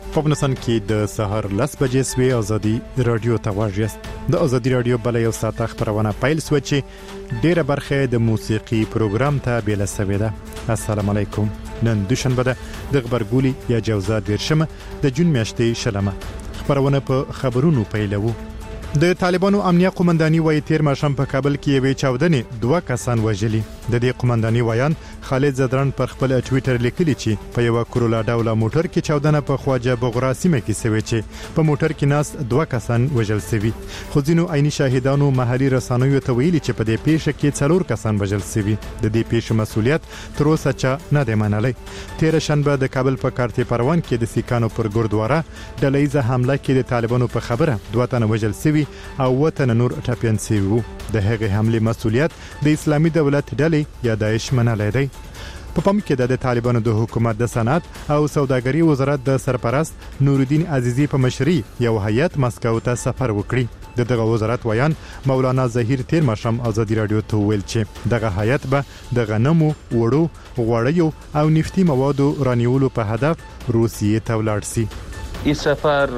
په افغانستان کې د سهار 10 بجې سوي ازادي رادیو ته واژیست. د ازادي رادیو بل یو ساعت خبرونه پیل سو چې ډیره برخه د موسیقي پروګرام ته بیل سوي ده. السلام علیکم. نن دوشنبه ده د خبرګولي یا جوزا دیرشمه د جون میاشتې شلمه. خبرونه په خبرونو پیلوو. د طالبانو امنیه قومنداني وایي تیر ماښام په کابل کې یوې چاودنې 2 کسان وژلي. د دې قومنداني وایان خالد زدران پر خپل ټوئیټر لیکلي چې په یو کرولا ډوله موټر کې چاودنه په خواجه بغرا سیمه کې شوې چې په موټر کې ناس 2 کسان وژل شوي. خو ځینو عیني شاهدانو محلي رسنیو ته ویلي چې په دې پیښه کې 4 کسان وژل شوي. د دې پیښې مسؤلیت تر اوسه چا نه دی منلی. تیر شنبه د کابل په کارتي پروان کې د سیکانو پر ګردواره ډلهیزه حمله کې د طالبانو په خبره 2 تنه وژل شوي او وطن نور ټاپین سی وو. د هغې حمله مسؤلیت د اسلامي دولت ډلې یا داعش منلای دی. په پام کې د طالبانو د حکومت د صنعت او سوداګرۍ وزارت د سرپرست نورالدین عزیزی په مشرۍ یو هیئت مسکو ته سفر وکړي. دغه وزارت ویان مولانا ظهیر تیر ماښام ازادي رادیو ته ویل چې دغه هیئت به د غنمو، وړو، غوړیو او نفتي موادو رانیولو په هدف روسیې ته ولاړ شي. این سفر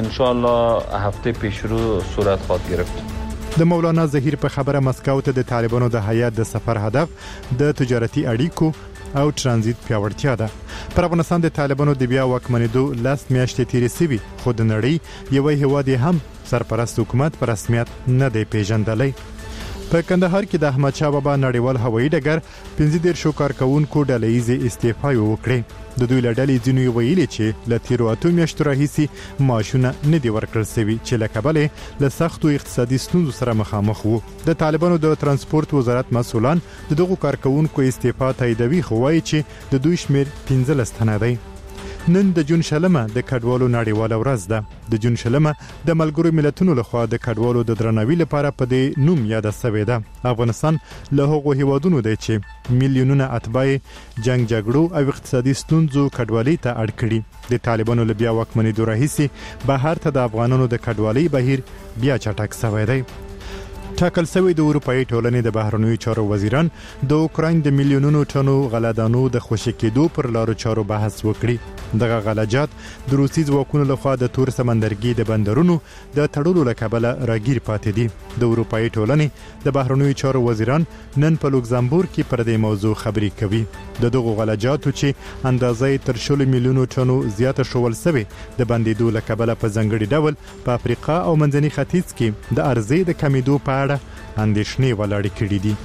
انشالله هفته پیش رو صورت خواهد گرفت. د مولانا ظهیر په خبره مسکو ته د طالبانو د هیئت د سفر هدف د تجارتي اړیکو او ترانزیت پیاوړتیا ده. پر افغانستان د طالبانو د بیا واکمنېدو 10 میاشتې تیرې شوي، خو د نړۍ یو هیواد هم سرپرست حکومت په رسمیت نه دی پیژندلی. په کندهار کې د احمد شاه بابا نړیوال هوایي ډګر 15 کارکونکو ډلهیزې استعفا وکړې. د دوی لړلې ځینو ویلي چې ل تیرو 8 میاشتو راهیسي معاشونه نه دی ورکړل شوی چې لکبلې له سختو اقتصادي ستونزو سره مخامخ وو. د طالبانو د ترانسپورت وزارت مسؤلان دغه کارکونکو استعفا تاییدوي، خو وایي چې د دوی شمیر 15 تنه دی. نن د جون شلمه د کډوالو نړیواله ورځ ده. د جون شلمه د ملګرو ملتونو لخوا د کډوالو د درناوي لپاره په دې نوم یاد شوې ده. افغانستان له هغو هیوادونو دی چې میلیونونه اتباع جنگ جګړو او اقتصادي ستونزو کډوالۍ ته اړ کړي. د طالبانو له بیا واکمنېدو راهیسي بهر ته د افغانانو د کډوالۍ بهیر بیا چټک شوی دی. ټاکل شوی د اروپאי ټولنې د بهرنیو چارو وزیران د اوکراین د میلیونونو ټنو غلادانو د خوشی کېدو پر لارو چارو بحث وکړي. دغه غلاجات د روسي ځواکونو لخوا د تور سمندرګي د بندرونو د تړلو لکبله راګیر پاتې دي. د اروپאי ټولنې د بهرنیو چارو وزیران نن په لوکزامبورګ کې پر دې موضوع خبرې کوي. دغه غلاجاتو چې اندازې تر 100 میلیونو ټنو زیاته شول سوي د بندیدو لکبله په ځنګړي ډول په افریقا او منځني ختیځ کې د ارزې د کمیدو په اندېښنې ولاړې کړې دي.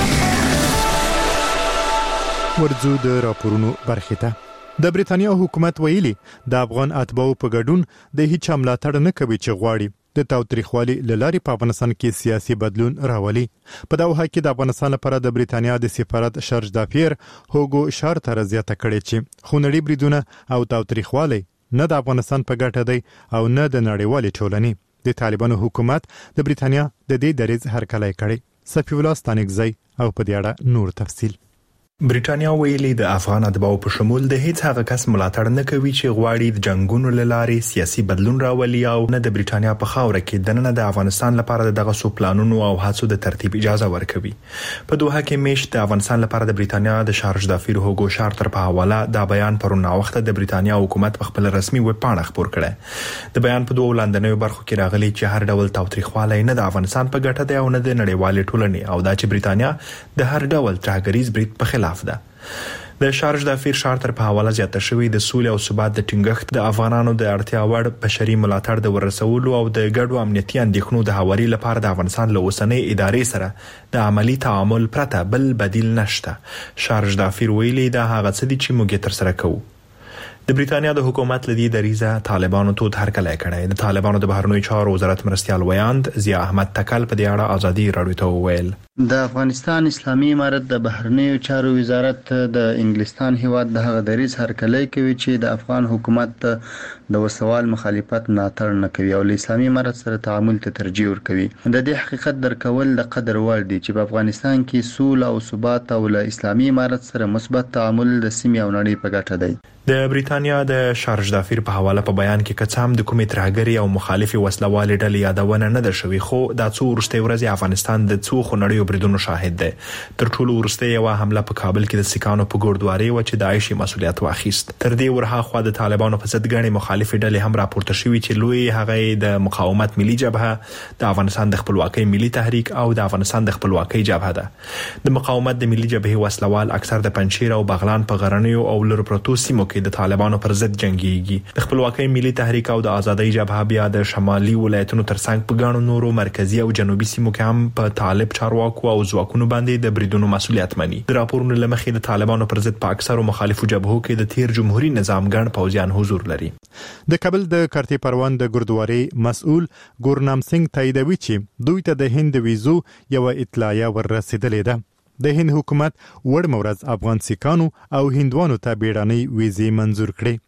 ورځو د راپورونو برخې ته. د بریتانیا حکومت ویلي د افغان اتباعو په ګډون د هیڅ ملاتړ نه کوي چې غواړي د تاوتریخوالي لارې په افغانستان کې سیاسي بدلون راولي. په دغه کې د افغانستان لپاره د بریتانیا د سفارت شارج دافیر هوګو شارتر زیاته کړې چې خونړي بریدونه او تاوتریخوالي نه د افغانستان په ګټه دی او نه د نړیوالې ټولنې. د طالبانو حکومت د بریتانیا د دې دریځ هرکلی کړی. صفی الله ستانکزی او په دې اړه نور تفصیل. بریټانیا ویلي د افغان اتباعو په شمول د هیڅ هغه کس ملاتړ نه کوي چې غواړي د جنگونو لارې سیاسي بدلون راولي او نه د بریټانیا په خاوره کې دننه د افغانستان لپاره دغه سو پلانونو او هڅو د ترتیب اجازه ورکوي. په دوحه کې میشت د افغانستان لپاره د بریټانیا د شارج دافیر هوګو شارتر په حواله دا بیان پرون وخت د بریټانیا حکومت په خپل رسمي ویب پاڼه خبر کړی. د بیان په دوه لاندنیو برخو کې راغلي چې هر ډول تاوتریخوالی نه د افغانستان په ګټه دی او نه د نړیوالې ټولنې او دا چې بریټانیا د هر ډول ترهګریز برید په خلاف ده. د شارج دافیر شارتر په حواله زیاته شوی د سولې او ثبات د ټینګښت د افغانانو د اړتیا وړ بشري ملاتړ د ورسولو او د ګډو امنیتي اندېښنو د هواري لپاره د افغانستان له اوسنۍ ادارې سره د عملی تعامل پرته بل بدیل نشته. شارج دافیر ویلي دا هغه څه دي چې موږ تر سره کوو. د بریټانیا د حکومت لدی دریزه طالبانو ته هرکلی کړی. د طالبانو د بهرنیو چارو وزارت مرستیال ویاند ضیا احمد تکل په دې اړه ازادي رادیو ته وویل. د افغانستان اسلامي امارت د بهرنیو چارو وزارت د انګلستان هیواد د هغه دریز هرکلی کوي چې د افغان حکومت د وسوال مخالفت ملاتړ نه کوي او د اسلامي امارت سره تعامل ته ترجیح ورکوي. د دې حقیقت درکول د قدر وړ دي چې په افغانستان کې سوله او ثبات او د اسلامي امارت سره مثبت تعامل د سیمې او نړۍ په ګټه دی. د بریټانیا برېټانیا د شارج دافیر په حواله په بیان کې کڅام د کومې ترهګري او مخالفي وسلوالې ډلې یادونه نه ده شوې، خو دا څو وروستۍ ورځې افغانستان د څو خونړیو بریدونو شاهد دی. تر ټولو وروستۍ یو حمله په کابل کې د سکانو په ګوردواري و چې داعش مسؤلیت واخیست. تر دې ورهاخوا د طالبانو په ضد غړي مخالفي ډلې هم راپورته شوې چې لوی هغه د مقاومت ملي جبهه، د افغانستان د خپلواکۍ ملي تحریک او د افغانستان د خپلواکۍ جبهه ده. د مقاومت د ملي جبهې وسلوال اکثر د پنجشیر او بغلان په غرنیو او لرو پرتو سیمو کې د طالبانو پر ضد جنگيږي. د خپلواکۍ ملي تحریک او د آزادۍ جبهه بیا د شمالي ولایتونو ترڅنګ په ګڼو نورو مرکزی او جنوبي سیمو کې هم په طالب چارواکو او ځواکونو باندې د بریدونو مسؤلیت مني. د راپورونو لمخې د طالبانو پر ضد په اکثرو مخالفو جبهو کې د تیر جمهوریت نظام ګڼ پوځیان حضور لري. د کابل د کارتي پروان د ګوردواري مسؤل ګورنام سنگ تاییدوي چې دوی ته د هند ویزو یو اطلاعیه ورسېدلې ده. د هند حکومت وړ مورز افغان سیکانو او هندوانو ته بیړنۍ ویزې منزور کړې.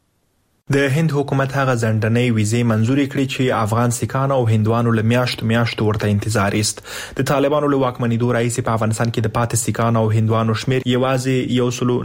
د هند حکومت هغه ځنډنۍ ویزې منزوري کړې چې افغان سیکانو او هندوانو له میاشتو ورته انتظار است. د طالبانو له واکمنېدو راځي په افغانستان کې د پاتې سیکانو او هندوانو شمیر یوازې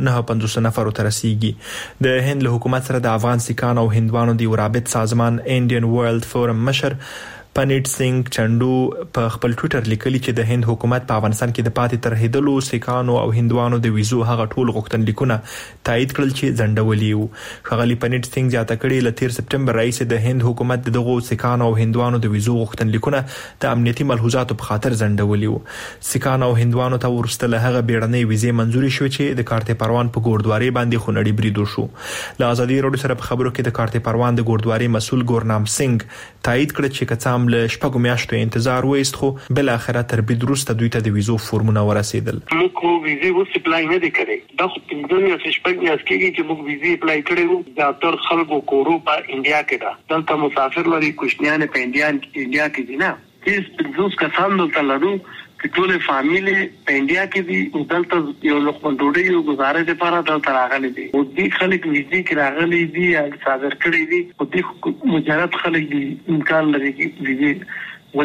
159 نفر ته رسیدي. د هند له حکومت سره د افغان سیکانو او هندوانو د رابط سازمان انډین ورلد فورم مشر پنیټ سنگ چندو په خپل ټوئیټر لیکلي چې د هند حکومت په افغانستان کې د پاتې ترهیدلو سیکانو او هندوانو د ویزو هغه ټول غوښتنلیکونه تایید کړل چې ځنډولي وو. ښاغلي پنیټ سنگ زیاته کړې ل 13 سپټمبر راځي د هند حکومت دغه سیکانو او هندوانو د ویزو غوښتنلیکونه د امنیتي ملحوظاتو په خاطر ځنډولي وو. سیکانو او هندوانو ته ورسته هغه بیړنۍ ویزې منزوري شو چې د کارتي پروان په ګوردواري باندې خونړی برید وشو. له ازادي راډیو سره په خبرو کې د کارتي پروان د ګوردواري مسؤل ګورنام سنگ تایید کړ چې کڅام له شپږو میاشتو انتظار وایست، خو بل اخره تر بید وروسته دوی ته د ویزو فورمونه ورسېدل. موږ خو ویزې اوس اپلای نه کړې، دا خو پنځه یا شپږ میاشتې کېږي چې موږ ویزې اپلای کړې وو. دا تر خلکو کورو په انډیا کې ده، دلته مسافر لري کوشنیان په انډیا کې دي نه، هیڅ پنځوس کسان دلته لرو چې ټول فامیلی په انډیا کې دي. دلته یو لقمه ډوډۍ او گزارې لپاره دلته راغلي دي او دې خلک ویزې کې راغلي دي یا صادر کړي دي او دې مجرد خلک دي امکان لري چې ویزې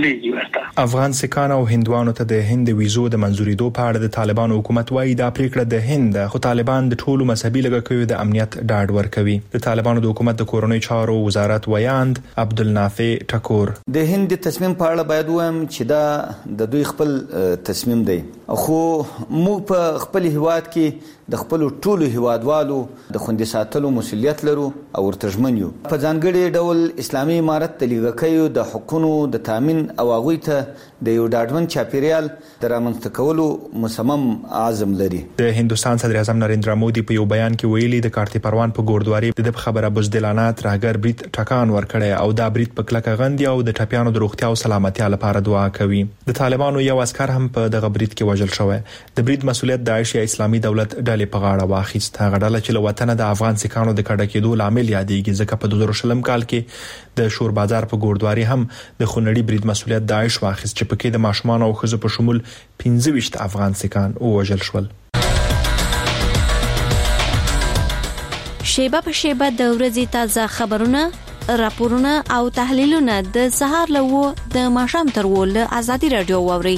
افغان سیکان او هندوانو ته د هند ویزو د منزوریدو په اړه د طالبانو حکومت وايي دا پریکړه د هند، خو طالبان د ټولو مذهبي لږکیو د امنیت ډاډ ورکوي. د طالبانو د حکومت د کورنۍ چارو وزارت ویاند عبدالنافع ټکور د هند د تصمیم په اړه باید وایم چې دا د دوی خپل تصمیم دی، خو موږ په خپل هیواد کې د خپل ټولو هیوادوالو د خوندي ساتلو مسؤلیت لرو او ورته ژمن یو. په ځانګړي ډول اسلامي امارت د لږکیو د حقوقو د تامین او هغوی ته د یو ډاډمن چاپیریال د رامنځته کولو مصمم عزم لري. د هندوستان صدر اعظم نریندرا مودي په یو بیان کې ویلي د کارتي پروان په ګوردواري د خبره بزدلانه ترهګر برید ټکان ورکړي او دا برید په کلکه غندي او د ټپیانو د روغتیا او سلامتیا لپاره دعا کوي. د طالبانو یو عسكر هم په دغه برید کې وژل شوی. د برید مسؤلیت داعش یا اسلامي دولت ډلې په غاړه واخیست. هغه ډله چې له وطن د افغان سیکانو د کډه کېدو لامل یادېږي، ځکه په 2020 کال کې د شور بازار په ګوردواري هم د خونړي برید مسؤلیت داعش واخیست چې پکې د ماشومان او ښځو په شمول 15 افغان سیکان وژل شول. شیبه په شیبه د ورځې تازه خبرونه، راپورونه او تحلیلونه د سهار له د ماښام تر ول ازادي رادیو ووري.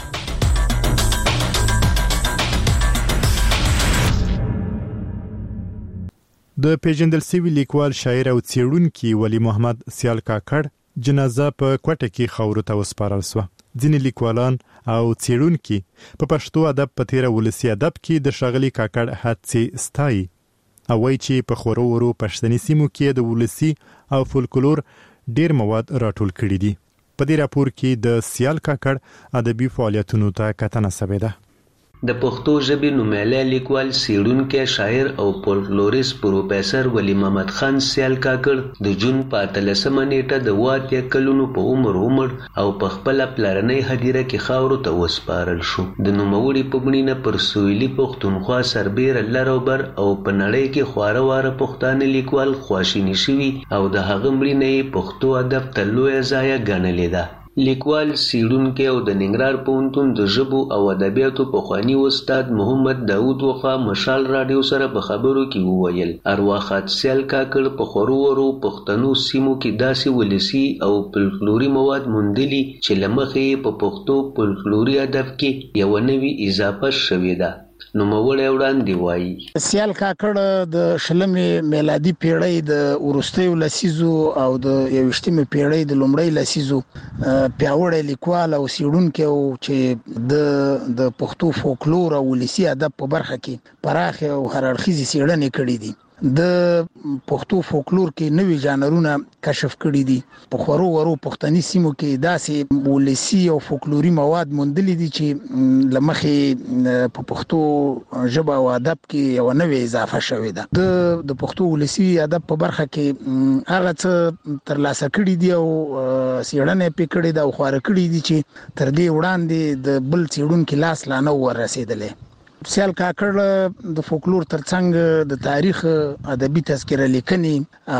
د پیژندل سوي لیکوال، شاعر او څېړونکي ولی محمد سیال کاکړ جنازه په کوټه کې خاورو ته وسپارل شو. ځینې لیکوالان او څېړونکي په پښتو ادب په تیر ولسی ادب کې د ښاغلي کاکړ هڅې ستایي او وایي چې په خورو ورو پښتني سیمو کې د ولسی او فولکلور ډیر مواد راټول کړي دي. په دې راپور کې د سیال کاکړ ادبي فعالیتونو ته کتنه شوې ده. د پښتو ژبې نومیالی لیکوال، څېړونکی، شاعر او فولکلوریست پروفیسر ولی محمد خان سیال کاکړ د جون په 18 نیټه د 80 کلونو په عمر او په خپله پلرنۍ هدیره کې خاورو ته وسپارل شو. د نوموړي په مړینه پر سویلي پښتونخوا سربیره لر او بر او په نړۍ کې خواره واره پښتانه لیکوال خواشیني شوي او د هغه مړینه یې پښتو ادب ته لویه ضایعه ګڼلې ده. لیکوال، څېړونکی او د ننګرهار پوهنتون د ژبو او ادبیاتو پخواني استاد محمد داود وفا مشال راډیو سره په خبرو کې وویل ارواښاد سیال کاکړ په خورو ورو پښتنو سیمو کې داسې ولسي او فولکلوري مواد موندلي چې له مخې په پښتو فولکلوري ادب کې یوه نوې اضافه شوې ده. نو مولې وړاندې وایي سیال کاکړ د شلمې میلادي پیړۍ د ورستیو لسیزو او د 21مې پیړۍ د لومړۍ لسیزو پیاوړی لیکوال او څېړونکی او چې د پښتو فولکلور او ولسي ادب په برخه کې پراخ او هررخیزي څېړنې کړې دي. د پښتو فولکلور کې نوي ژانرونه کشف کړي دي. په خورو ورو پښتني سیمو کې داسې ولسي او فولکلوري مواد موندلي دي چې لمخې په پښتو ژبه او ادب کې یو نوې اضافه شوې ده. د پښتو ولسي ادب په برخه کې هغه څه ترلاسه کړي دي او څېړنې پې کړې ده او خواره کړي دي چې تر دې وړاندې د بل څېړونکي لاس لا نه ورسېدلی. سیال کاکړ د فولکلور ترڅنګ د تاریخ ادبي تذکره لیکنې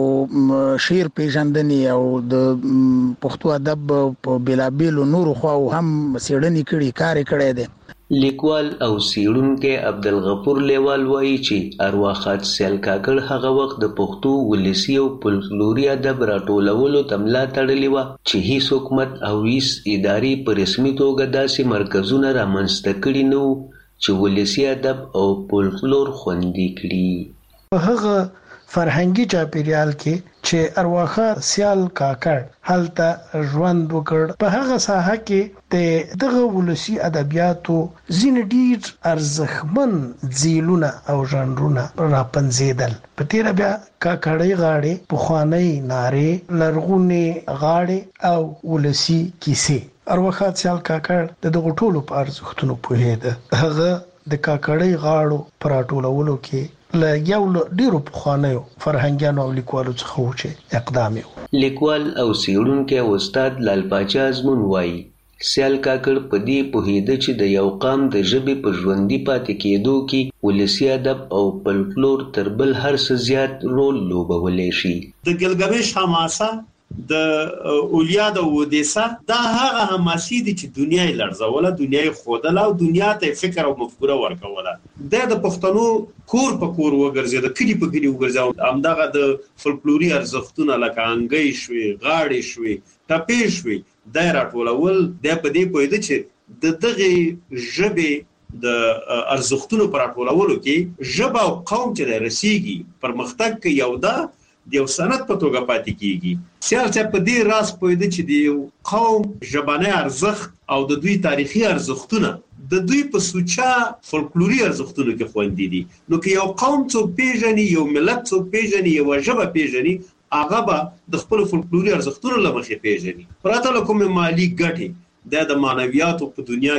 او شعر پیژندنې او د پښتو ادب په بېلابېلو نورو خواو هم څېړنې کړي کار کړی دی. لیکوال او څېړونکی عبدالغفور لیوال وایي چې ارواښاد سیال کاکړ هغه وخت د پښتو ولسي او فولکلوري ادب راټولولو ته ملا تړلې وه چې هیڅ حکومت او هیڅ ادارې په رسمي توګه داسې مرکزونه رامنځته کړي نه وو چې ولسي ادب او فولکلور خوندي کړي. په هغه فرهنګي چاپیریال کې چې ارواښاد سیال کاکړ هلته ژوند وکړ، په هغه ساحه کې دغه ولسي ادبیاتو ځینې ډېر ارزښتمن ځیلونه او ژانرونه راپنځېدل. په تېره بیا کاکړۍ غاړې، پخوانۍ نارې، لرغونې غاړې او ولسي کیسې. ارواښاد سیال کاکړ د دغو ټولو په ارزښتونو پوهېده. هغه د کاکړۍ غاړو په راټولولو کې له یو ډېرو پخوانیو فرهنګیانو او لیکوالو څخه و چې اقدام یې. لیکوال او څېړونکی استاد لال پاچا ازمون وایي سیال کاکړ په دې پوهېده چې د یو قام د ژبې په ژوندي پاتې کېدو کې ولسي ادب او فولکلور تر بل هر څه زیات رول لوبولی شي. د ګلګمش حماسه د اولیا د اودیسه دا هغه حماسي دي چې دنیا یې لړزوله، دنیا یې ښودله او دنیا ته فکر او مفکوره ورکوله. د پښتنو کور په کور وګرځېده، کلي په کلي وګرځېده. همدغه د فولکلوري ارزښتونه لکه انګۍ شوې، غاړې شوې، ټپې شوې، دا یې راټولول. دی په دې پوهېده چې د دغې ژبې د ارزښتونو په راټولولو کې ژبه او قوم چې دی رسېږي، پرمختګ کوي او دا د یو سند په توګه پاتې کیږي. سیال صاحب په دې راز پوهېده چې د یو قوم ژبنی ارزښت او د دوی تاریخي ارزښتونه د دوی په سوچه فولکلوري ارزښتونو کې خوندي دي. نو که یو قوم څوک پیژني، یو ملت څوک پیژني، یو ژبه پیژني، هغه به د خپلو فولکلوري ارزښتونو له مخې پیژني. پرته له کومې مالي ګټې د معنویاتو په دنیا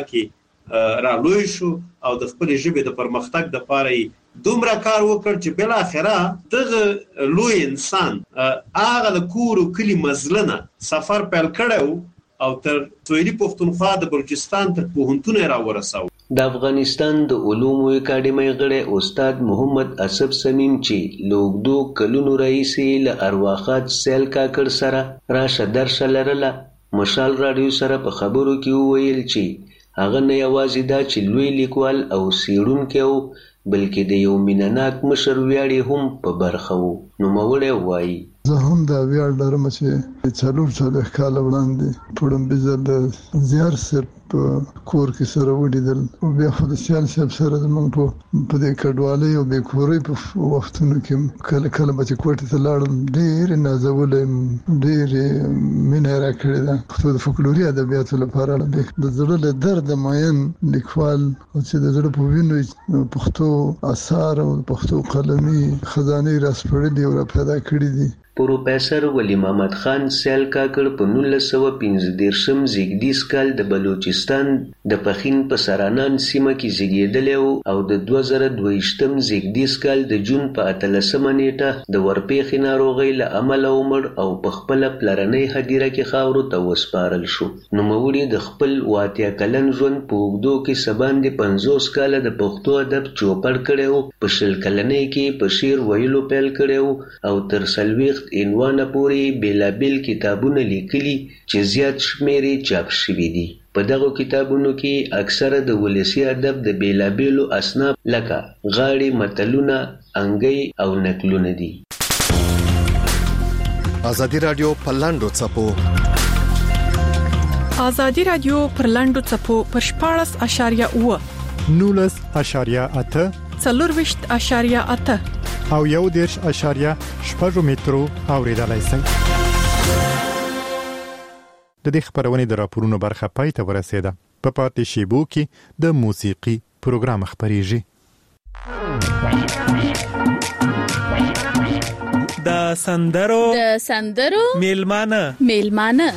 کې رالوی شو او د خپلې ژبې د پرمختګ دپاره یې دومره کار وکړ چې بالاخره دغه لوی انسان هغه د کور او کلي مزلنه سفر پیل کړی او تر سویلي پښتونخوا د بلوچستان تر پوهنتونه یې راورساوه. د افغانستان د علومو اکاډمۍ غړی استاد محمد اسف سمیم چې له اوږدو کلونو راهیسې له ارواښاد سیال کاکړ سره راشه درشه لرله، مشال راډیو سره په خبرو کې وویل چې هغه نه یوازې دا چې لوی لیکوال او څېړونکی و بلکې د یو مینهناک مشر ویاړ یې هم په برخه و. نوموړی وایي زه هم دا ویاړ لرم چې 4 کاله وړاندې په لومړي ځل د زیار صاحب په کور کې سره ولیدل او بیا خو د سیال صاحب سره زموږ په دې کډوالۍ او بېکورۍ په وختونو کې کله کله به چې کوټې ته لاړم ډېرې نازولی یم، ډېرې مینه یې راکړې ده. پښتو د فولکلوري ادبیاتو لپاره د زړه له درده ماین لیکوال او چې د زړه په وینو پښتو اثار او پښتو قلمي خزانې راسپړلي او را پیدا کړي دي. پروفیسر ولی محمد خان سیال کاکړ په 1915 زیږدیز کال د بلوچستان د پښین په سرانان سیمه کې زیږېدلی او د 2022 زیږدیز کال د جون په 18 نیټه د ورپېښې ناروغۍ له امله ومړ او په خپله پلرنۍ هدیره کې خاورو ته وسپارل شو. نوموړي د خپل 80 کلن ژوند په اوږدو کې څه باندې 50 کاله د پښتو ادب چوپړ کړی و، په 20 کلنۍ کې په شعر ویلو پیل کړی او تر 40 عنوانه پورې بېلابېل کتابونه لیکلي چې زیات شمېر یې چاپ شوي دي. په دغو کتابونو کې اکثره د ولسي ادب د بېلابېلو اصناف لکه غاړې، متلونه، انګۍ او نکلونه دي. ازادي راډیو په لاندو څپو ازادي راډیو پر لاندو څپو پر 14.9 19.8 40.8 او 1.8 مترو اوریدلای شئ. د دې خبرونې د راپورونو برخه پای ته ورسېده. په پاتې شیبو کې د موسیقي پروګرام خبريږي. د سندرو میلمانه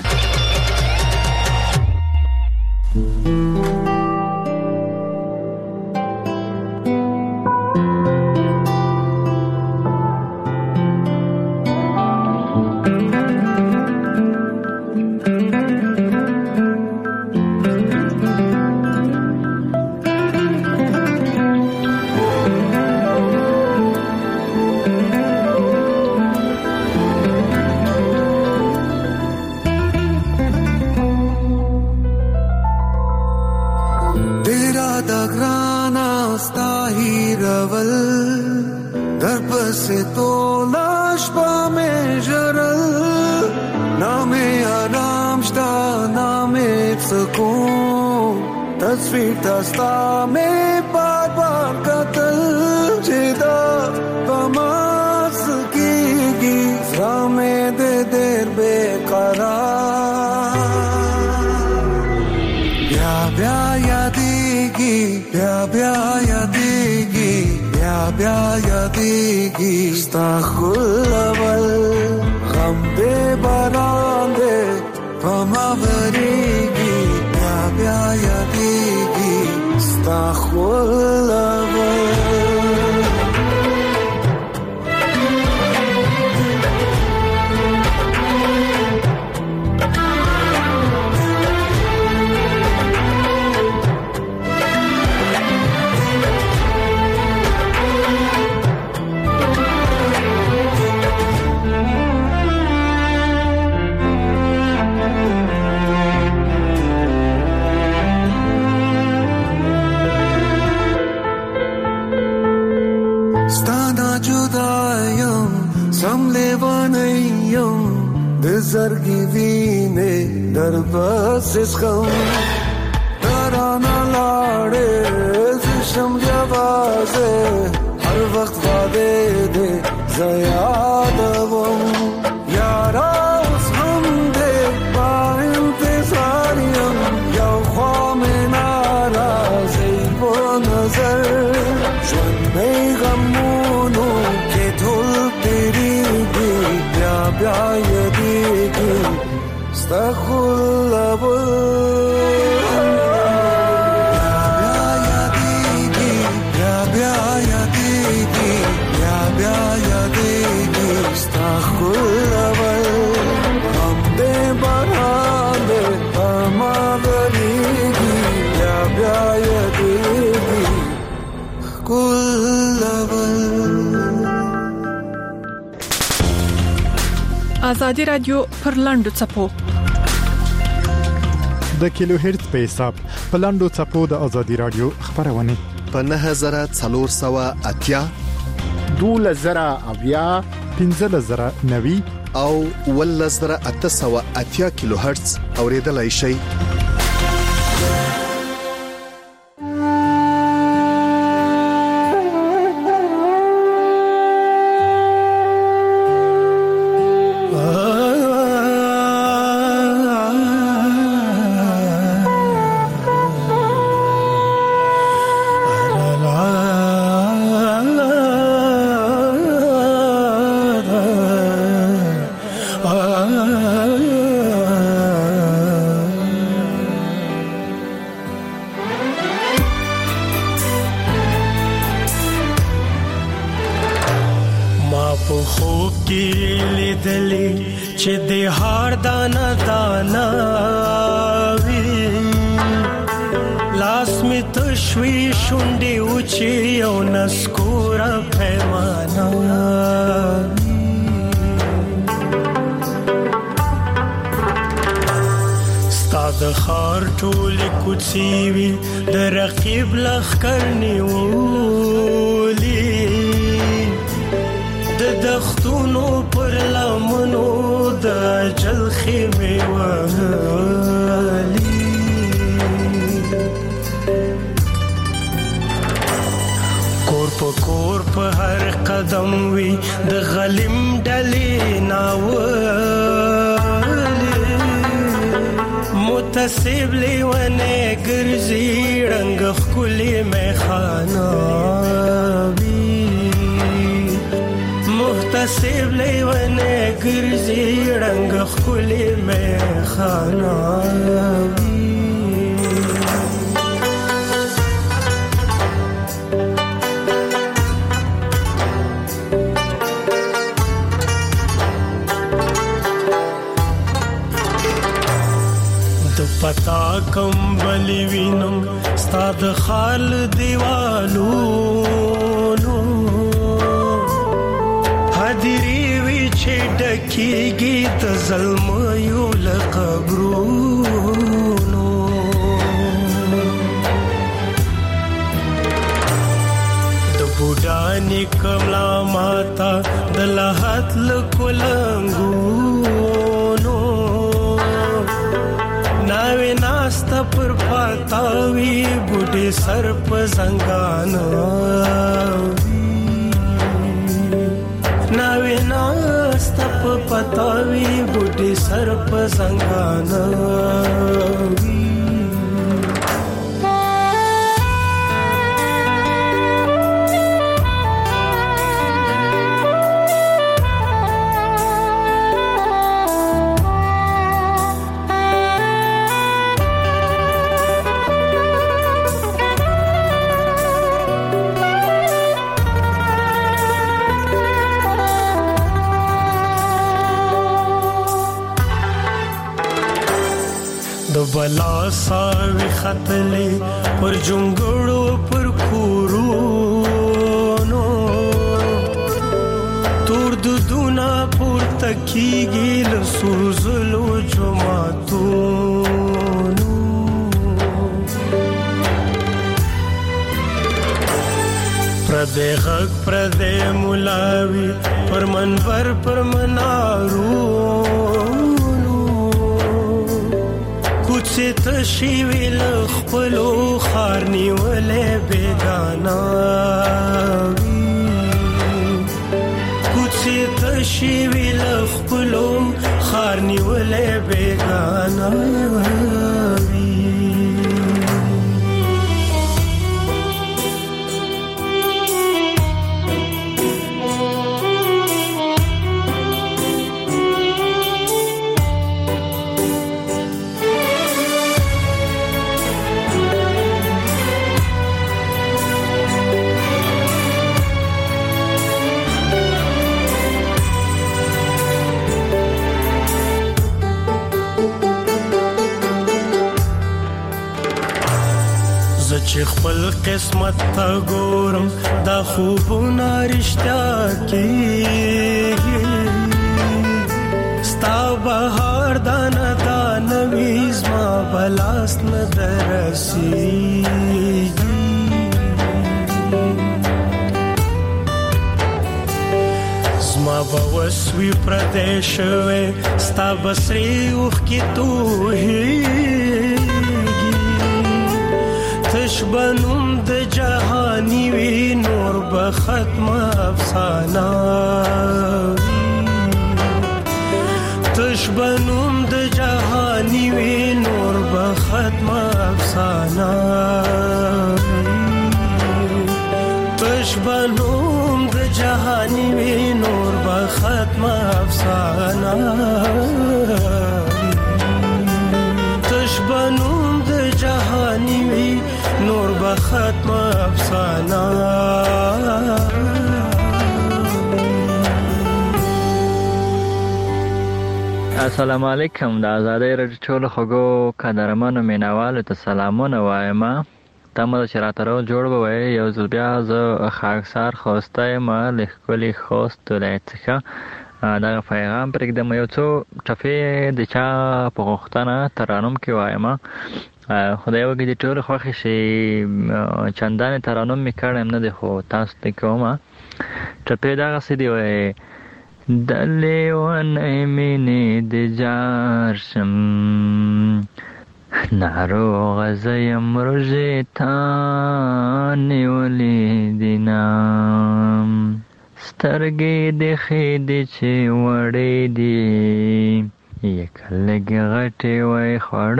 تصویر دستا میں بار بار قتل جدا تماس کی گی زامے دے دیر بے قرار بیا بیا یادیگی بیا بیا یادیگی بیا بیا یادیگی استغفر اول غم دے باران دے فماوریگی بیا یادیگی استغفر اول زرگی وینے در بس اس غم ترانا لاڑے زشم جوازے ہر وقت وعدے دے زیادوم یارا اس غم دے با انتظاریم یو خوام نارازی و نظر جن میں غمونو کے دھل تیری دی بیا بیا یدیگی استغفر آزادی رادیو پر لاندو چپو د کیلو هرتز په حساب په لاندو چپو د آزادی رادیو خبرونه په 9480 2000 1590 او 1880 کیلو هرتز اوریدلای شئ. د خار ټول کوڅې د رقیب لخر نیولې د دختونو پر لمنو د اجل خیمه وهلې زور په هر قدم وي د غلیم ډلې ناولې متصب لیونه ګرځي رنگ خولي میخانه وي متصب لیونه ګرځي رنگ خولي میخانه وي پتا کمبلی وینم ستاد خال دیوالو حاضری وی چې ډکیږي د ظلم یو لقبرونو د بوډانی کملا ماتا د لحد لکولنګو ناوی ناستا پر پاتاوی بوډی سر په زنګانو ناوی ناستا په پاتاوی بوډی سر په زنګانو بلا ساوی خطلی پر جنگڑو پر کورونو تور دودونا پر تکیگی لسوزلو جماعتونو پردے غق پردے ملاوی پر منبر پر منارو کوڅه تشي ویل خپلو خار نیولې بیگانا کوڅه تشي ویل خپلو خار نیولې بیگانا چې خپل قسمت ته ګورم دا خوبونه رښتیا کېږي ستا بهار دانه دانه وي زما بلاس نه درسېږي زما به وس وي پردی شوی ستا به سرې اوښکې تویېږي تشبنم د جهانی وی نور به ختم افسانه تشبنم د جهانی وی نور به ختم افسانه تشبنم د جهانی وی نور به ختم افسانه تشبنم د جهانی وی نور به ختم افسانه السلام علیکم د آزادۍ رادیو ټولو خوږو قدرمنو مینوالو ته سلامونه وایم تمه ده چې راته روغ جوړ به وئ یو ځل بیا زه خاکسار خوستی یم له ښکلي خوست ولایت څخه دغه پیغام پرېږدم یو څو ټپې د چا په غوښتنه ترانم کې وایم خدای وکړي د ټولو خوښې شي چندانې ترانم مې کړی نه دی خو تاسو ته کوم ټپې دغسې دی وایي د لیونۍ مینې د جار شم ناروغه زه یم روژې تا نیولې دینه سترګې د خېدې چې وړې دي یکلګ غټې وای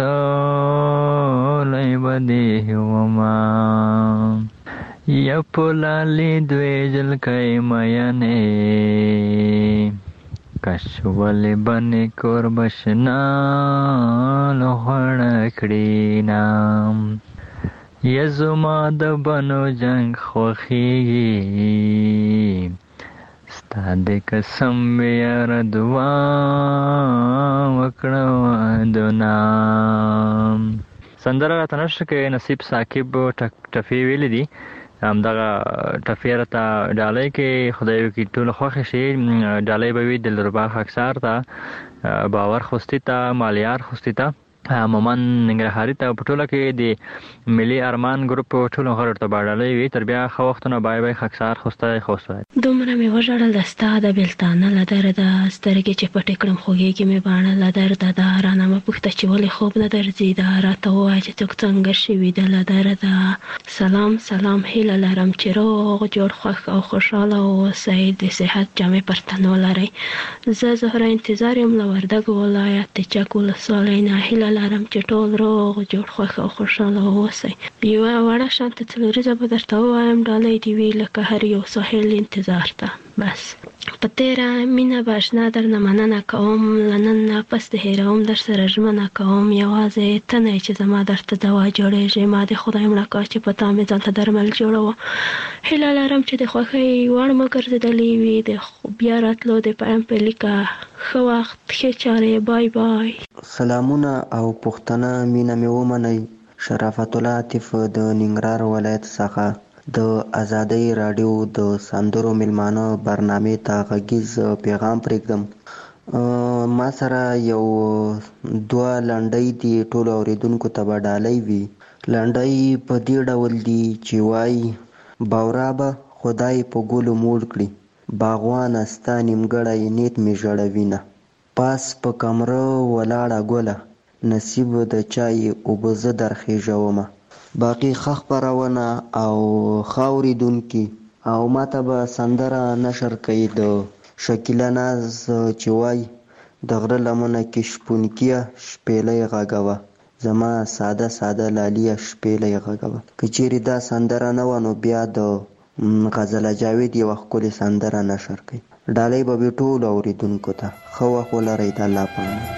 خړلای بدې وما یا پلالی دوی جلکای میانې کشولی بنی کور بشنا لخوڑ کڑینا یزما د بنو جنگ خوخیگی ستا د قسم بیار دعا وکړه دنام. سندره راته نشته کې نصیب ثاقب ټفی ویلی دي همدغه ټفی راته ډالۍ کې خدای وکړي ټول خوښ شي. ډالۍ به وي دلربا خاکسار ته باور خوستی ته مالیار خوستی ته مومن ننګرهاري ته په ټوله کې د ملي ارمان ګروپ ټولو غړو ته ډالۍ وي. تر بیا ښه وختونه بای بای خاکسار خوستی خوستی دومره مې وژړل د ستا د بېلتانه له درده سترګې چې پټې کړم خوږېږي مې باڼه له درده دا رانه مه پوښته چې ولې خوب نه درځي دا راته ووایه چې څوک څنګه شوي ده له درده. سلام سلام هیله لرم چې روغ جوړ خوښ او خوشحاله واوسئ د صحت جامې پر تن ولرئ. زه زهره انتظار یم له وردګو ولایت د چک ولسوالۍ نه. هیله لرم چې ټول روغ جوړ خوښ او خوشحاله واوسئ. یوه وړه شانته څلوریزه به درته ووایم ډالۍ دې وي لکه هر یو ساحل انتظار ته. بس په تیره مینه به اشنا درنه مننه کوم له نن نه پس د هېروم در سره ژمنه کوم یوازې ته نه یې چې زما درته دوا جوړېږي ما د خدای مړه کړه چې په تا مې ځان ته درمل جوړوه. هیله لرم چې د خوښۍ وړ مو ګرځېدلې وي د بیا راتلو د پایم په لیکه ښه وخت ښې چارې بای بای. سلامونه او پوښتنه مینه مې ومنئ. شرافت الله عاطف د ننګرهار ولایت څخه د ازادۍ راډیو د سندرو میلمانه برنامې ته غږیز پیغام پرېږدم. ما سره یو دوه لنډۍ دي ټولو اوریدونکو ته به ډالۍ وي. لنډۍ په دې ډول دي چې وایي باورا به خدای په ګلو موړ کړي باغوانه ستا نیمګړی نیت مې ژړوینه پاس په کمره ولاړه ګله نصیب د چای اوبه زه درخېژومه. باقي ښه خپرونه او ښه اورېدونکي او ماته به سندره نشر کوي د شکیله ناز چې وایي د غره لمنه کې شپونکیه شپېلۍ غږوه زما ساده ساده لالیه شپېلۍ غږوه. که چیرې دا سندره نه وه نو بیا د غزله جاوید یوه ښکلې سندره نشر کوي. ډالۍ به وي ټولو اورېدونکو ته. ښه وخت ولرئ. د الله په امان.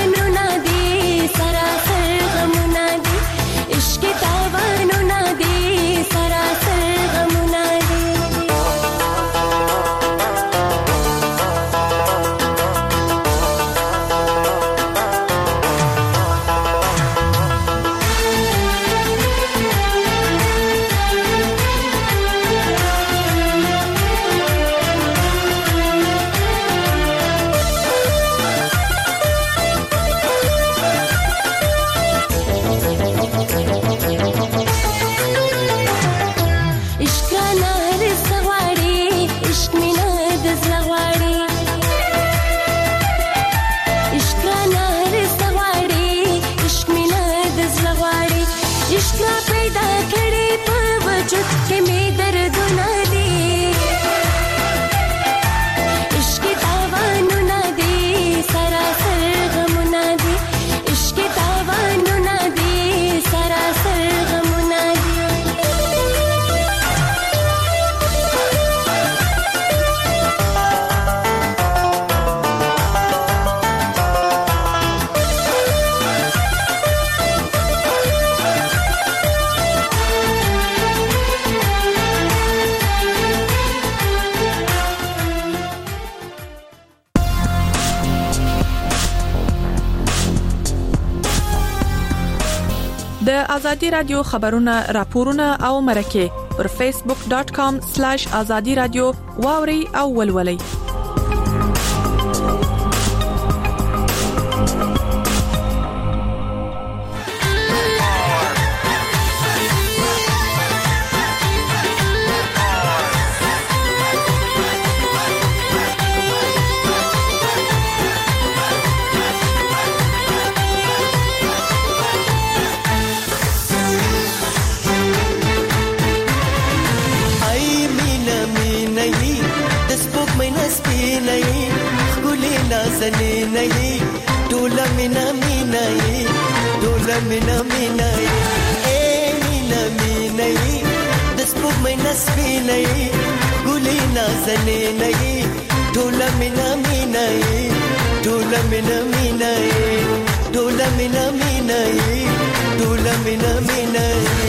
इश्क तावानो ना दे د ازادي رادیو خبرونه راپورونه او مرکه پر facebook.com/azadi radio واوري او ولولي. नहीं टोला मिना मीना टोला मिना मीना ए मीना मीना दसपुक में नस्बी नहीं गुली नाजने नहीं टोला मिना मीना टोला मिना मीना टोला मिना मीना टोला मिना मीना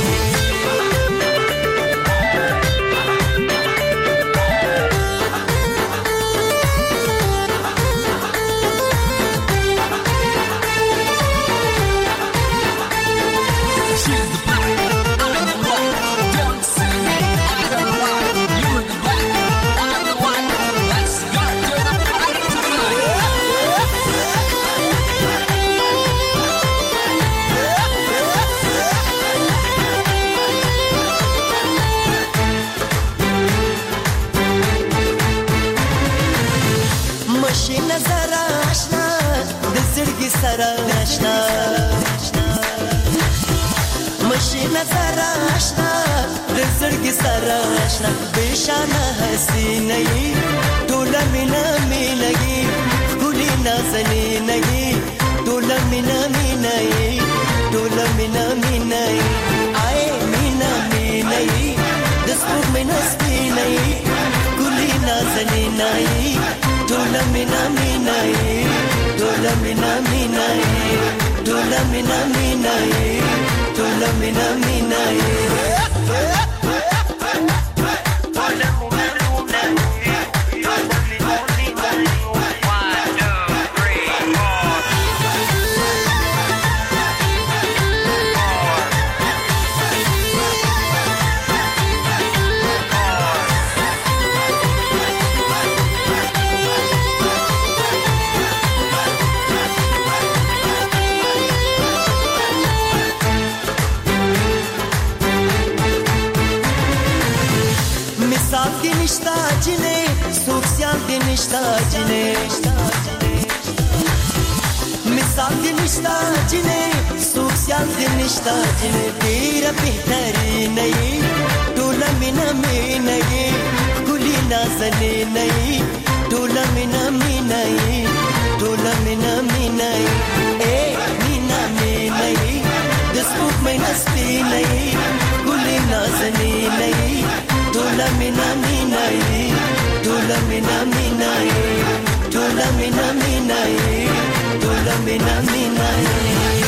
मशीन जरा आशना दिल की सारा आशना बेशाना हसी नहीं टोला मिना मिनगी गुली नाजनी नहीं टोला मिना मिनाई टोला मिना मिनाई आए मिना मिनाई दस्तूर में नस्ती नहीं गुली नाजनी नहीं टोला मिना मिनाई टोला मिना मिनाई टोला मिना मिनाई टोला मिना मिनाई मिसाल के निश्ता जिने सोशल के निश्ता जिने तेरा बेहतरी नहीं टोला मिना में नहीं गुली नाजने नहीं टोला मिना में नहीं टोला मिना में नहीं ए मीना में नहीं दस्तूर में नस्ती नहीं गुली नाजने नहीं टोला मिना में नहीं टोला मिना में नहीं टोला मिना में नहीं टोला मिना में नहीं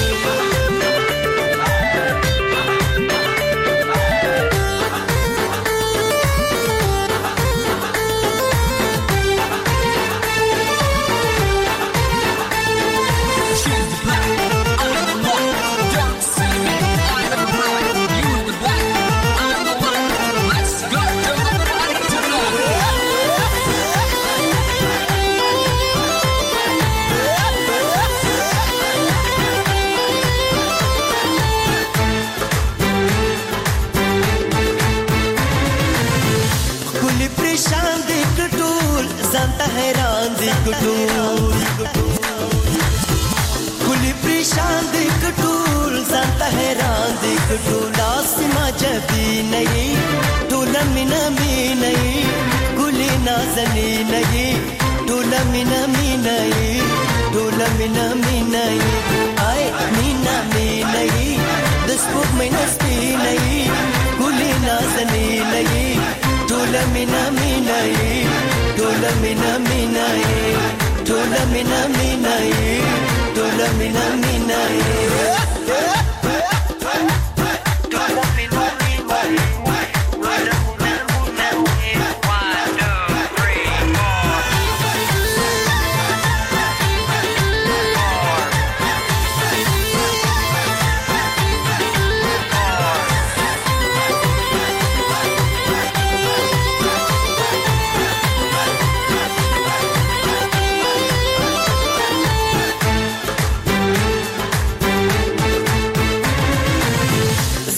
कुली परेशान देख टूल जानता हैरान देख टूला सिमा जबी नहीं टोला मिना में नहीं गुली नाजनी नहीं टोला मिना में नहीं टोला मिना में नहीं आए मीना में नहीं दस्तूर में नस्ती नहीं गुली नाजनी नहीं टोला मिना में नहीं टोला मिना में नहीं टोला मिना में नहीं टोला मिना में नहीं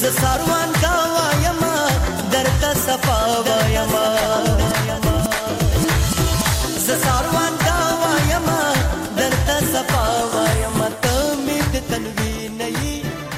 ساروان کا وایما درته صفا وایما ز ساروان کا وایما درته صفا وایما ته می د تنوین نه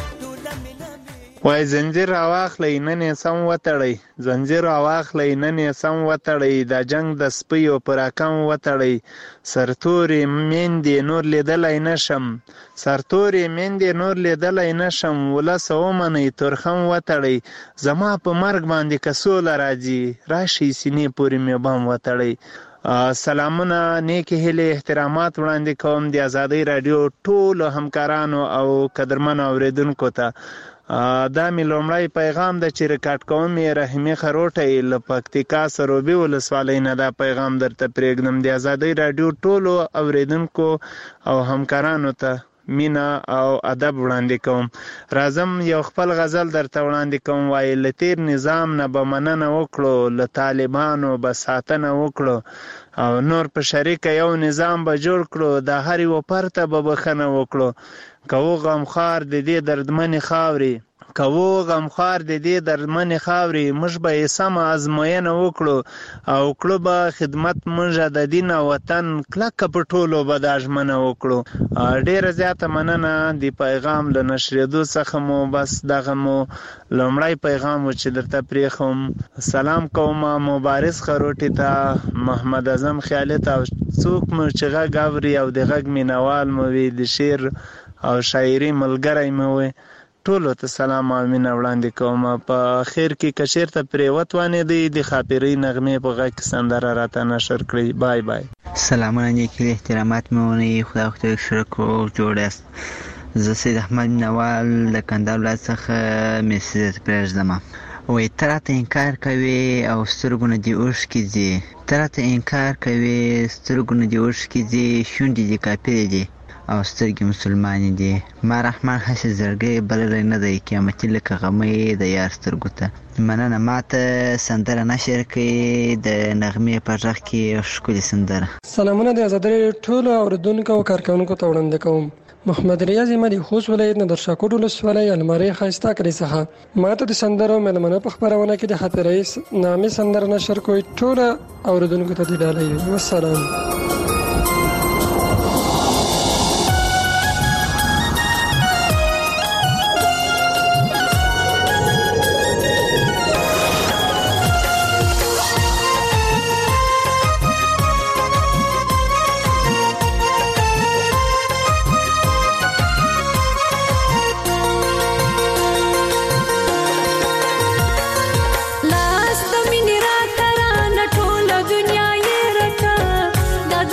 وای زنجیر اواخلې نن یې سم وتړئ زنجیر اواخلې نن یې سم وتړئ د جنگ د سپیو پر اکم وتړئ سرتوري میندې نور لیدلای نشم سرتوري میندې نور لیدلای نشم ولس ومنئ ترخم وتړئ زما په مرګ باندې کسوله راځي راشي سینې پورې مې بم وتړئ سلامونه نیکی هیله احترامات وړاندې کوم د آزادۍ رادیو ټولو همکارانو او قدرمنو اوریدونکو ته دا مې لومړی پیغام د چې ریکارډ کوم یې رحیمي خروټی له پکتیکا سروبي ولسوالۍ نه دا پیغام درته پرېږدم د آزادۍ رادیو ټولو اوریدونکو او همکارانو ته مینا او ادب وړاندې کوم راځم یو خپل غزل درته وړاندې کوم وایي له تیر نظام نه به مننه وکړو له طالبانو به ساتنه وکړو او نور په شریکه یو نظام به جوړ کړو د هر یو پرته به بخښنه وکړو که و غمخوار د دې دردمنې خاورې موږ به یې سمه ازموینه وکړو او کړو به خدمت موږ د دین او وطن کلکه په ټولو به دا ژمنه وکړو ډېره زیاته مننه د پیغام له نشرېدو څخه مو بس دغه مو لومړی پیغام و چې درته پرېښوم سلام کوم مبارز خروټي ته محمد اعظم خیالي ته او څوک مو چې غږ اوري او د غږ مینوال مو وي د شعر او شاعري ملګری مو وي ټولو ته سلام او مینه وړاندې کوم په خیر کې که چېرته پرې وتوانېدئ د خاطرې نغمې په غږ کې سندره راته نشر کړئ بای بای سلامونه نیکي احترامات مې ونیي خدای خدای شکر جوړ یاست زه سید احمد نوال د کندهار ولایت څخه میسج پرېږدم وایي ته راته انکار کوې او سترګو نه دې اوښکې ځي شونډې دې کافرې دي او سترګې مسلمانې دي ما رحمان هسې زړګی بللی نه دی قیامتي لکه غمی د یار سترګو ته مننه ماته سندره نشر کړي د نغمې په غږ کې ښکلې سندره سلامونه د آزادۍ ټولو اورېدونکو او کارکوونکو ته وړاندې کوم محمد ریاض احمدي خوست ولایت نه در شاکوټ ولسوالۍ المارۍ ښایسته کلي څخه ماته د سندرو مېلمنه په خپرونه کې د خاطرې نامې سندره نشر کوي ټولو اورېدونکو ته دې ډالۍ والسلام لاس د مینې را ترانه ټوله دنیا یې رټه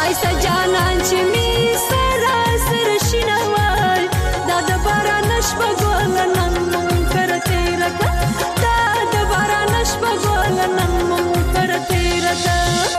خایسته جانان چې می سره سره شینوال دا د باران شپه ګل نن مون پر تیر کا دا د باران شپه ګل نن مون پر تیر کا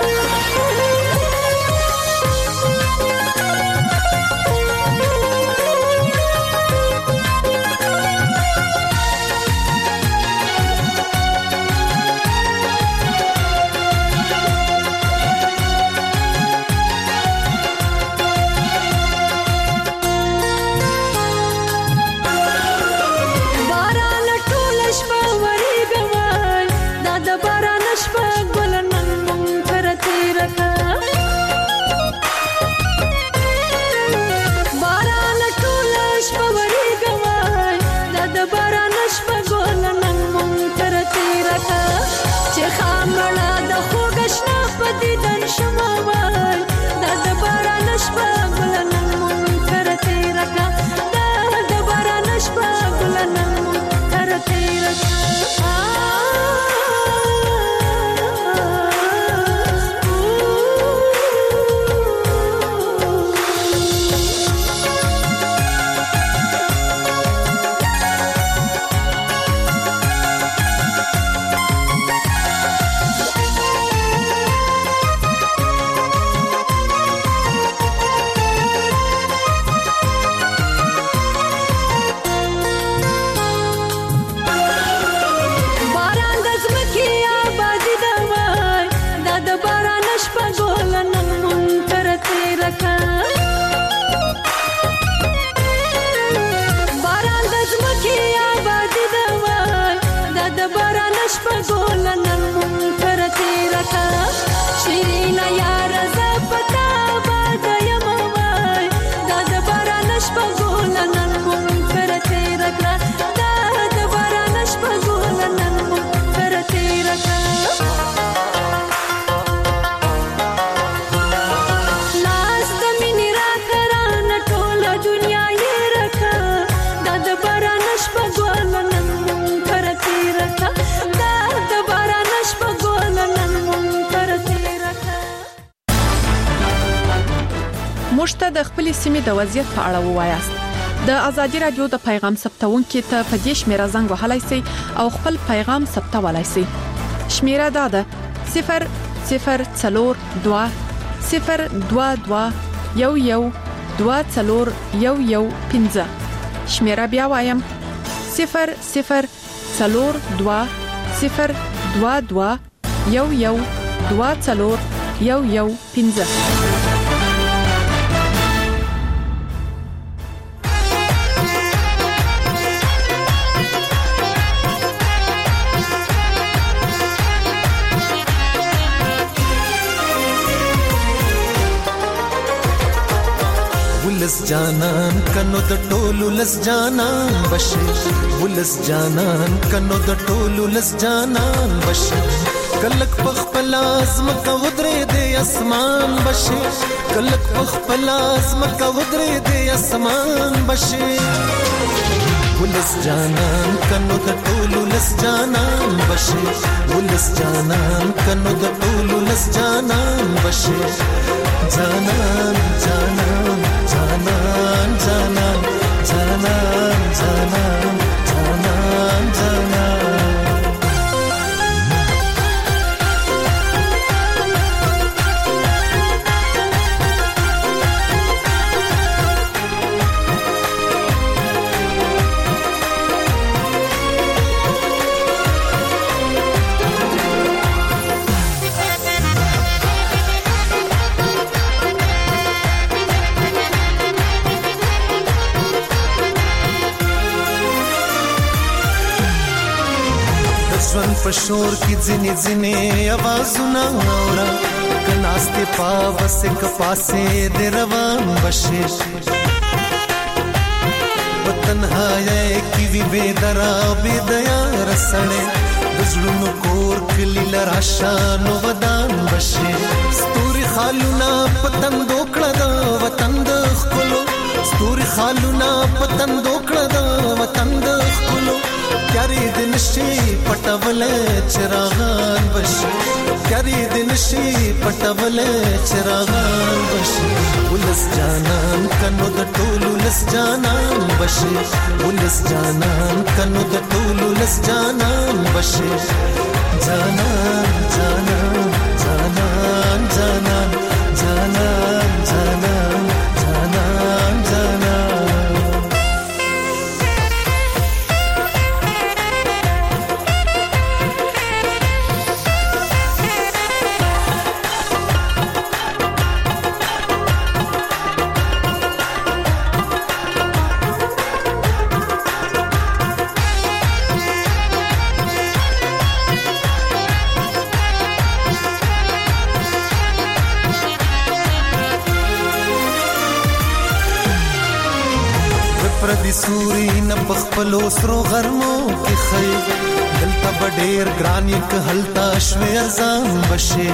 موږ د خپل سیمې د وضعیت په اړه ووایاست. د ازادي رادیو د پیغام ثبتونکو ته په دې شمیره زنګ وهلای شئ او خپل پیغام ثبتولای شئ. شمیره دا ده 0042 022 112415. شمیره بیا وایم 0042 022 112415. ولس جانان کنو د ټولو لس جانان بشي ولس جانان کنو د ټولو لس جانان بشي کلک پخپل ازم کا ودرې د اسمان بشي کلک پخپل ازم کا ودرې د اسمان بشي ولس جانان کنو د ټولو لس جانان بشي ولس جانان کنو د ټولو لس جانان بشي جانان جانان جانان جانان جانان جانان جانان جانان پشور کی ځنې ځنې आवाजونه اورا کناسته پاوس ک پاسه د روان بشي وطنهای کی وی بدرا بدیا رسړې دزړونو کور کلی لراشانو ودان بشي ستوري خالونه پتنګ دوکړه د وطن د خپلو ستوري خالونه پتن دوکړه د وطن د خلو کاری د نشي پټول چراغان بشي کاری د نشي پټول چراغان بشي ولس جانان کنو د ټولو لس جانان بشي ولس جانان کنو د ټولو لس جانان بشي جانان جانان جانان جانان جانان جانان جانان جانان پردي سوري نه پخپلو سرو غرمو کې خي دلته بډېر ګران یک هلتا شوي ځان بشي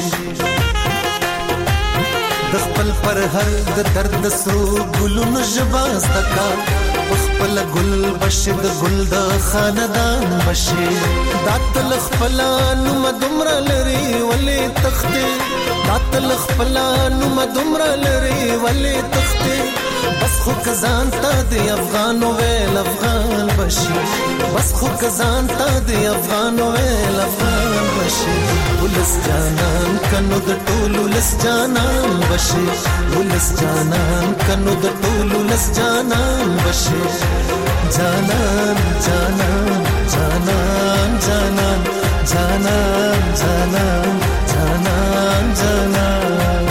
د خپل پر هر د درد سرو ګلونو جواز تکا خپل ګل بشي د ګل د خاندان بشي داتل خپلانو مدمر لري ولې تخته داتل خپلانو مدمر لري ولې تخته بس خو کزان تا دی افغانو ویل افغان بشي بس خو کزان تا دی افغانو ویل افغان بشي ولس جانان کنو د ټولو لس جانان بشي ولس جانان کنو د ټولو لس جانان بشي جانان جانان جانان جانان جانان جانان جانان جانان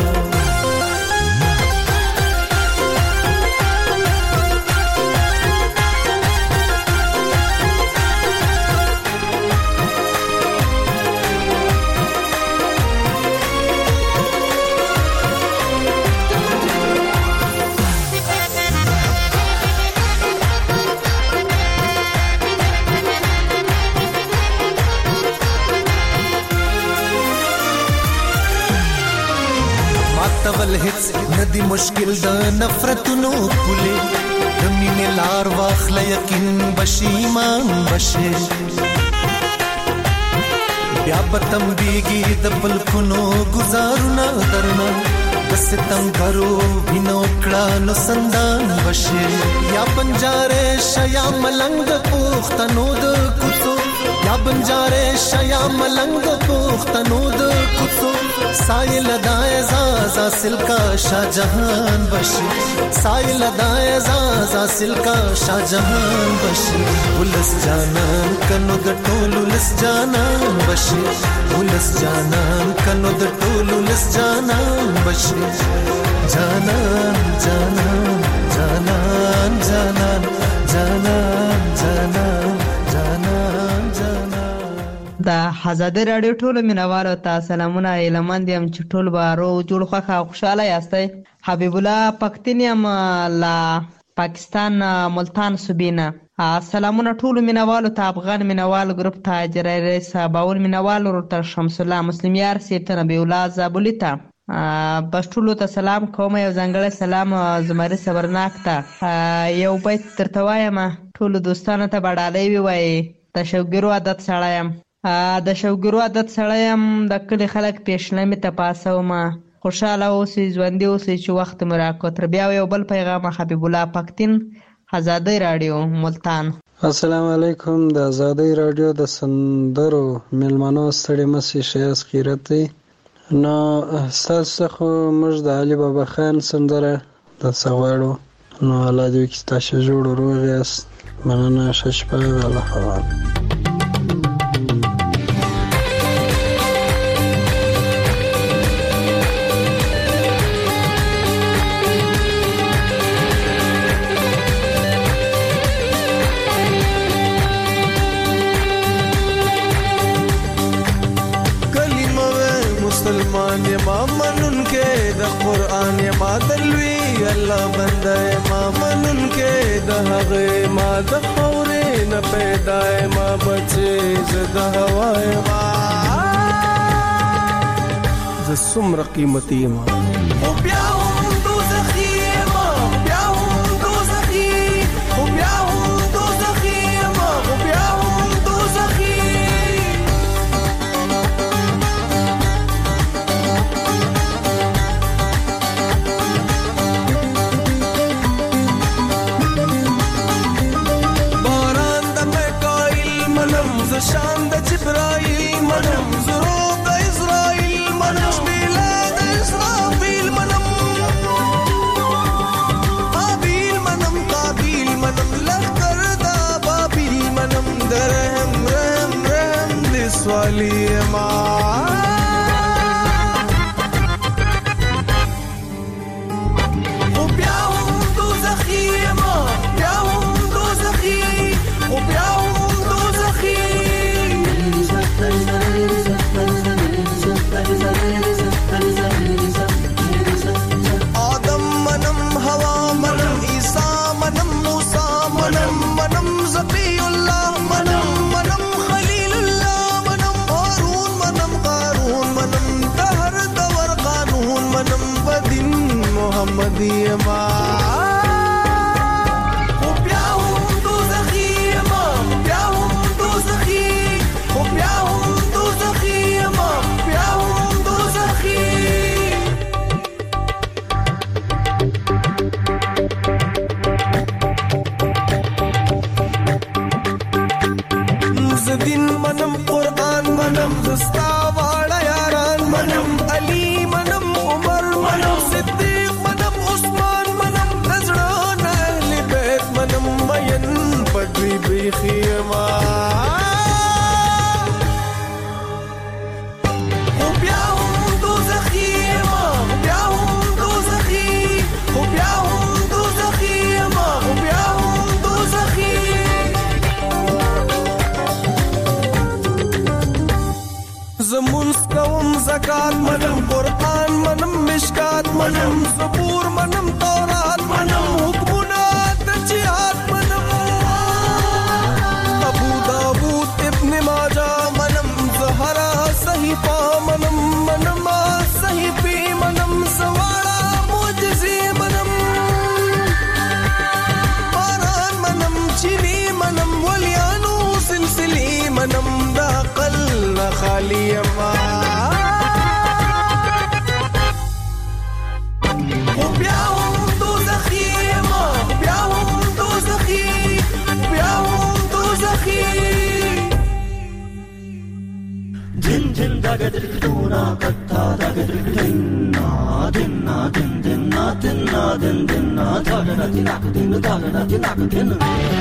تول هیڅ ندی مشکل د نفرتونو پوله د مینې لار واخله یقین بشي ایمان بشي بیا بتم دیږي د پلکونو گزارونه درنه د ستم غرو وینو کړه نو سندان بشي یا بنجاره شیا ملنګ پوختنو د کوڅو یا بنجاره شیا ملنګ پوختنو د کوڅو سایل دای زازا سلکا شاہجہان بشی سایل دای زازا سلکا شاہجہان بشی ولس جانان کنو د ټولو لس جانان بشی ولس جانان کنو د ټولو لس جانان بشي جانان جانان جانان جانان جانان جانان جانان جانان د آزادۍ راډیو ټولو مینوالو ته سلامونه ایلمند یم چې ټول به روغ جوړ خوښ او خوشحاله یاستئ. حبیب الله پښتین یم له پاکستان ملتان صوبې نه. سلامونه ټولو مینوالو ته، افغان مینوال ګروپ ته، جرای رئیس باول مینوال ورته شمس الله مسلم یار سیب ته، نبی الله زابلی ته، بس ټولو ته سلام کوم. یو ځانګړی سلام زمري صبرناک ته یو بیت درته وایم، ټولو دوستانو ته به ډالۍ ووایي. د شوګیرو عادت سړی یم، د شوګیرو عادت سړی یم، د کلي خلک پیشلمې ته پاسومه. خوشحاله اوسئ، ژوندي اوسئ چې وخت مو راکړو. تر بیا یو بل پیغام. حبیب الله پښتین، آزادۍ راډیو ملتان. السلام علیکم. د آزادۍ راډیو د سندرو میلمنو ستړي مسئ ښایست خیرت دی. نو ستاسو څخه موږ د علي بابا خان سندره درڅه غواړو. نو الله دې وکړي تاسو جوړ روغ یاست. مننه، ښه شپه، د الله حوال. مسلمان یما منن کې د قرآن یما دلوي الله بنده یما منن کې د هغه ما د خورې نه پیدا یما بچي زد هوا یما ز څومره قیمتي یما او بیا هم دوزخي یما، بیا هم دوزخي دین محمدی ما خو بیا هم دوزخی ما بیا هم دوزخی خو بیا هم دوزخی ما بیا هم دوزخی دین منم قرآن منم زستا واړه یاران منم علی منم عمر منم صدیق منم عثمان منم نزړه اهل بیت منم مین پدوی بیخی ما خو بیا هم دوزخی ما بیا هم دوزخی خو بیا هم دوزخی ما خو بیا هم دوزخی زمونس کوم زکات منم قرآن منم مشکات منم زبور منم تورات منم حکمونه د جهاد منم ابو داود ابن ماجه منم زهرا صحیفه منم منم صحیفه منم سواړه معجزې منم باران منم چینی منم ولیانو سلسلې منم د عقل خالی ما خو بیا هم دوزخی ما بیا هم دوزخی بیا هم دوزخی دن دن دغه دنا کتا دغه دنا دنا دن دنا دنا دن دنا دغه دنا دنا دغه دنا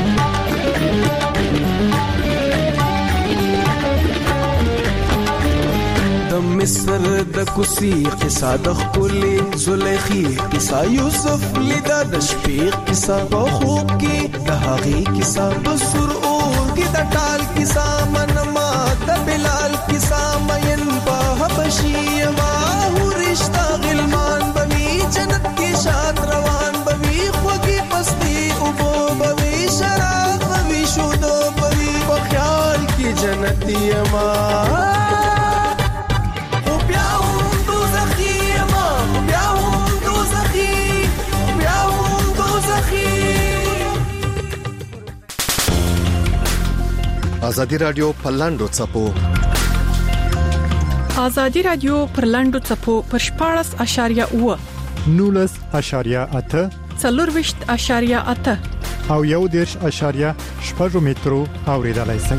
د مصر د کوسی قصه د خپلې زلیخی قصه یوسف لیدا د شپې قصه په خوب کې د هغې قصه په سر اور کې د ټال قصه منما د بلال قصه مین په حبشي ما ورشتہ غلمان بوي جنت کې شاد روان بوي خوږی پستی او بوي شراب بوي شودو بوي په خیال کې جنتی ما ازادي رادیو پلاندو چپو ازادي رادیو پرلاندو چپو پرشپارس اشاریه و 19.8 څلورويشت.8 او 1.8 مترو اوریدلای شئ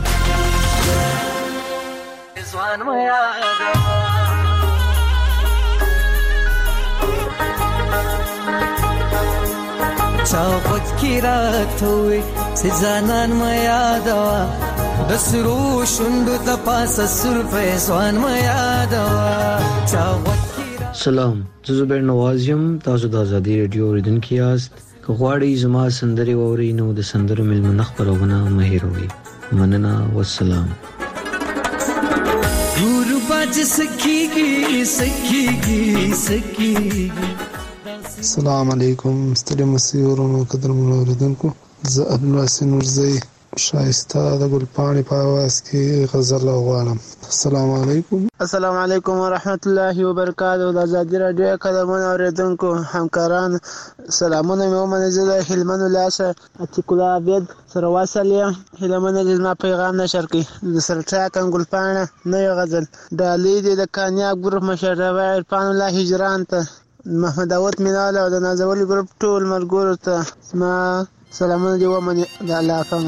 چاوت کی رات ہوئی سزانان میادوا دسرو شوندو تپاس سر فیسوان میادوا چاوت سلام زه زبیر نواز یم تاسو د ازادي رادیو اوریدونکو یاست که غواړئ زما سندرې واورئ نو د سندرو ملمنه خپرونه مه هېروئ مننه والسلام ګورو باج سکیږي السلام علیکم ستړي مسیورونو قدرمنو اوریدونکو زه عبدالواسع نورزی شایسته د ګلپاڼې په اواز کې غزل غواړم السلام علیکم السلام علیکم ورحمت الله وبرکاته د ازادي رادیو قدرمنو اوریدونکو همکاران سلامونه مې ومنځل هلمند ولایت عتیق الله عبید سره واصله هلمند د پیغام نشر کی د سرټاک ګلپاڼه نه غزل د لیدې د کامیاب ګروپ مشر عرفان الله هجران ته محمد داوود میناله او د نازولي ګروپ ټول ملګرو ته ما سلامونه دی ومني د الله فهم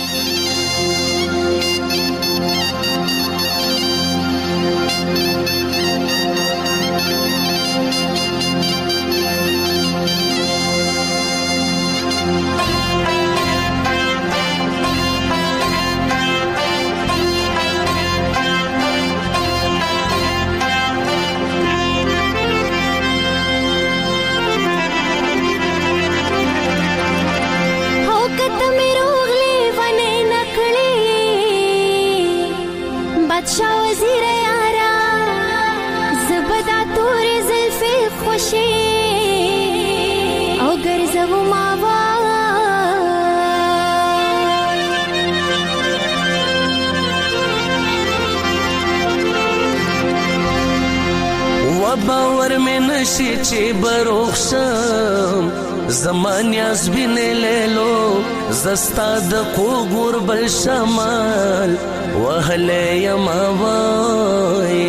बादशाह वजीर यारा ज़बदा तोरे ज़ुल्फ़े खुशी औ गर्ज़व मावा و باور مې نشي چې بروخشم زمان یاز بین لیلو زستا د کوګور بل شمال وهله یما وای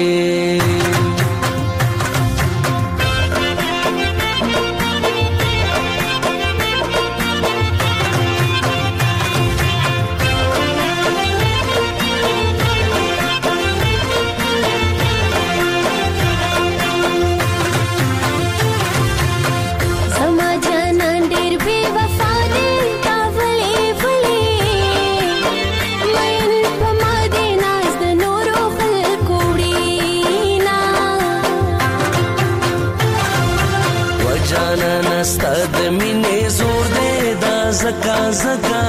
ستاد مینې زور دې دا زکا زکا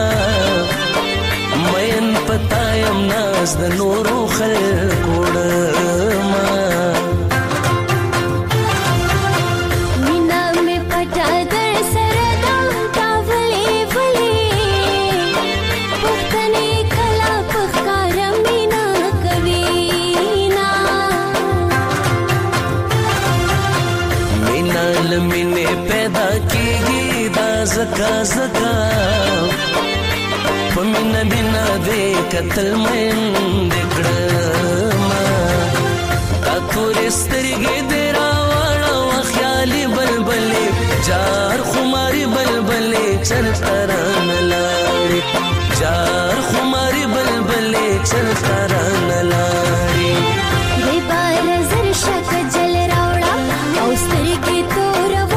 مین پتایم ناز د نورو خلکو ډما مینا مې پټا در سره دا تاولې ولې پختنې کلا پخکار مینا کوي نا مینا لمنې پیدا کیږي دا زکا زکا پمینا بنا دې قتل من دکړما تا تورې سترګې دې راوړا و خیالي بلبلې جار خماري بلبلې چرتران لاړې جار خماري بلبلې چرتران لاړې دې بار زر شک جل راوړا او سترګې تور